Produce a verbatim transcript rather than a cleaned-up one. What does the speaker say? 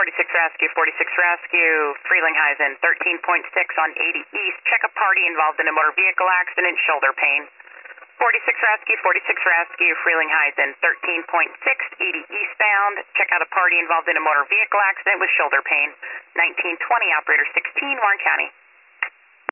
forty-six Rescue, forty-six Rescue, Frelinghuysen, thirteen point six on eighty East. Check a party involved in a motor vehicle accident, shoulder pain. forty-six Rescue, forty-six Rescue, Frelinghuysen, thirteen point six, eighty eastbound. Check out a party involved in a motor vehicle accident with shoulder pain. nineteen twenty, operator sixteen, Warren County.